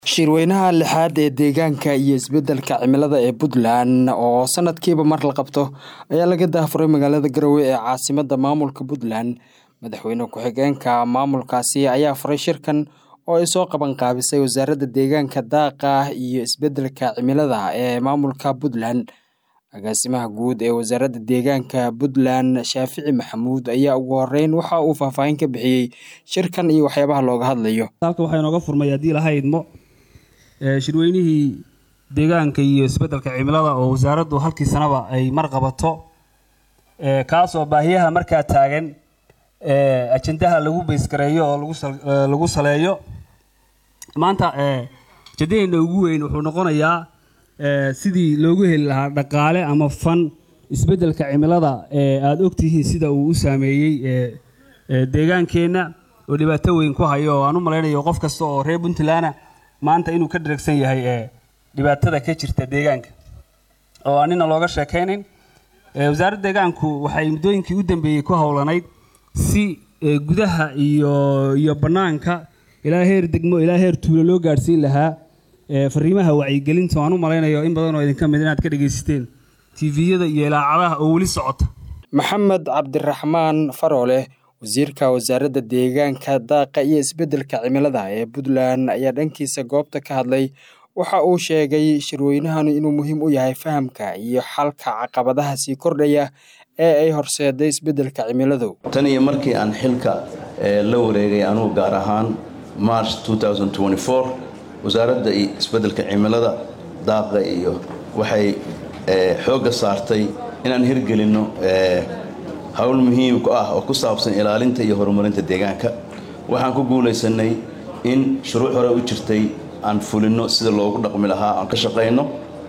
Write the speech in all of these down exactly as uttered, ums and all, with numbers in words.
Shirweynaha lixaad ee deegaanka iyo isbeddelka cimilada ee Puntland oo sanadkiiba mar la qabto ayaa laga daafuray magaalada Garowe ee caasimadda maamulka Puntland. Madaxweyne ku-xigeenka maamulkaasi ayaa furay shirkan oo ay soo qaban qaabisay Wasaaradda Deegaanka, Daaqa iyo Isbeddelka Cimilada ee maamulka Puntland. Agaasimaha guud ee Wasaaradda Deegaanka Puntland, Shaafici Maxamuud, ayaa ugu horeyn waxa uu faahfaahin ka bixiyay shirkan iyo waxyaabaha looga hadlayo. Halka waxay nooga furmay hadii la haydmo shirweynihii deegaanka iyo isbeddelka cimilada oo wasaaraddu halkii sanaba ay mar qabato ee kaas oo baahiyaha markaa taagan ee ajendaha lagu beeskareeyo oo lagu lagu saleeyo maanta ee jadeenna ugu weyn wuxuu noqonayaa ee sidii loogu heli lahaa dhaqaale ama fan isbeddelka cimilada ee aad ogtihiin sida uu u saameeyay ee deegaankeena oo dhibaato weyn ku hayo oo aan u maleynayo qof kasta oo reer Puntland maanta inuu ka diragsan yahay ee dhibaatada ka jirta deegaanka oo aanina looga sheekeynin ee wasaaradda deegaanku waxay muddooyinkii u dambeeyay ku hawlanayd si gudaha iyo iyo banaanka ilaa heer degmo ilaa heer tuulo loo gaarsiin lahaa ee fariimaha wacyigelinta oo aan u maleynayo in badan oo idin ka mid inaad ka dhageysteen T V-yada iyo ilaacadaha oo wali socota. Maxamed Cabdiraxmaan Faroole, wasiirka wasaaradda deegaanka, daaqa iyo isbeddelka cimilada ee Puntland, ayaa dhankiisa goobta ka hadlay. Waxa uu sheegay shirweynahan inuu muhiim u yahay fahamka iyo xalka caqabadaha sii kordhaya ee ay horseeday isbeddelka cimiladu. Tan iyo markii aan xilka la wareegay anuu gaar ahaan March twenty twenty-four wasaaradda isbeddelka cimilada, daaqa iyo waxay xoogga saartay inaan hirgelino hawl muhiim ah oo ku saabsan ilaalinta iyo horumarinta deegaanka. Waxaan ku guuleysanay in shuruuc hore u jirtay aan fulino sida loogu dhaqmi lahaa aan ka shaqeyno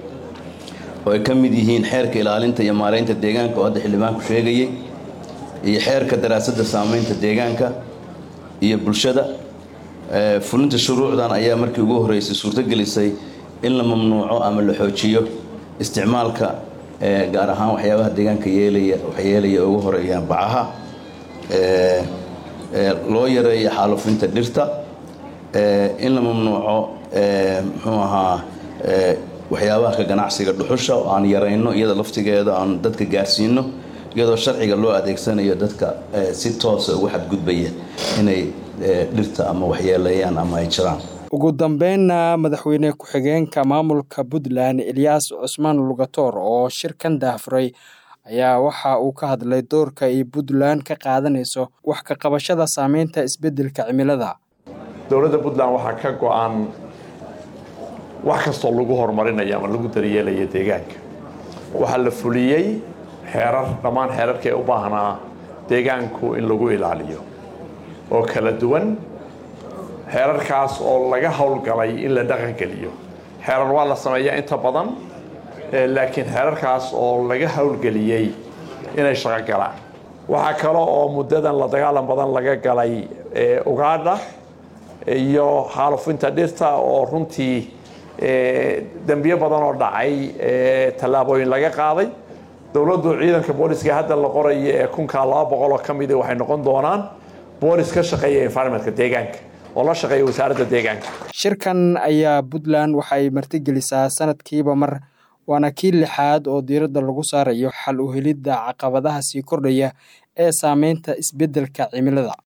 oo ay ka mid yihiin xeerka ilaalinta iyo maareynta deegaanka oo hadda xildhibaanku sheegayay iyo xeerka daraasadda saameynta deegaanka iyo bulshada. fulinta shuruucdan ayaa markii ugu horeysay suurtagelisay in la mamnuuco ama la xoojiyo isticmaalka gaar ahaan waxyaabaha deegaanka yeelaya waxyeelaya ugu horeeyaan bacaha ee loo yareeyo xaalufinta dhirta ee in la mamnuuco ee muxuu ahaa ee waxyaabaha ka ganacsiga dhuxusha oo aan yareyno iyada laftigeeda aan dadka gaarsiino iyadoo sharciga loo adeegsanayo dadka si toos ah ugu xadgudbaya inay dhirta ama waxyeelayaan ama ay jiraan. Ugu dambeynna madaxweyne ku-xigeenka maamulka Puntland, Ilyas Cusmaan Lugator, oo shirkan daafuray ayaa waxa uu ka hadlay doorka ay Puntland ka qaadanayso wax ka qabashada saameynta isbeddelka cimilada. Dowladda Puntland waxaa ka go'an wax kasta oo lagu horumarinayo ama lagu daryeelayo deegaanka. Waxaa la fuliyay xeerar dhammaan xeerarkii u baahnaa deegaanku in lagu ilaaliyo oo kala duwan. xeerarkaas oo laga hawlgalay in la dhaqan geliyo. xeerar waa la sameeyaa inta badan laakiin xeerarkaas oo laga hawlgeliyay inay shaqo galaan. waxaa kale oo muddadan la dagaalan badan laga galay ugaadha iyo xaalufinta dhirta oo runtii dambiyo badan oo dhacay tallaabooyin laga qaaday. dowladdu ciidanka booliska hadda la qorayo ee kunka laba boqol oo ka mid ah waxay noqon doonaan boolis ka shaqeeya environmentka deegaanka oo la shaqeeya wasaaradda deegaanka. Shirkan ayaa Puntland waxay martigelisaa sanadkiiba mar, waana kii lixaad oo diiradda lagu saarayo xal u helidda caqabadaha sii kordhaya ee saameynta isbeddelka cimilada.